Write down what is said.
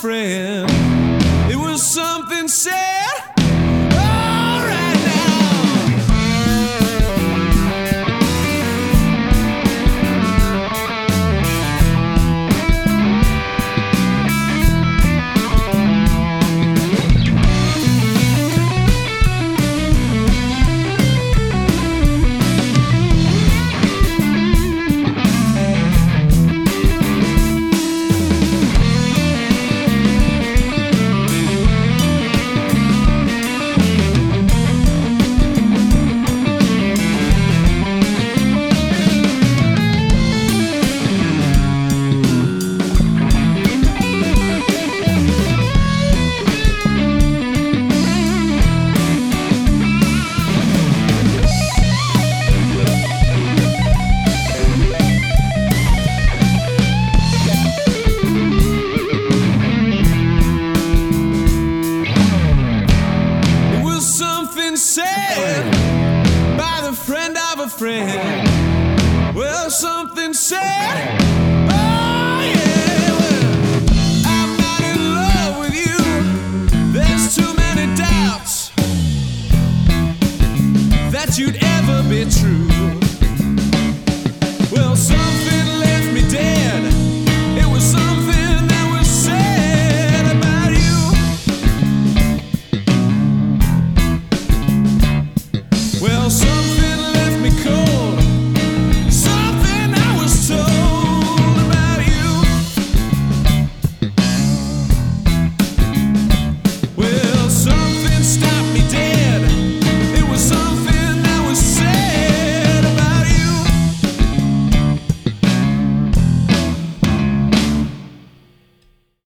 friend. It was something said. All right now. Said by the friend of a friend. Well, something said. Oh yeah, well, I'm not in love with you. There's too many doubts that you'd ever be true. Well, something left me dead. It was something that was said about you. Well, something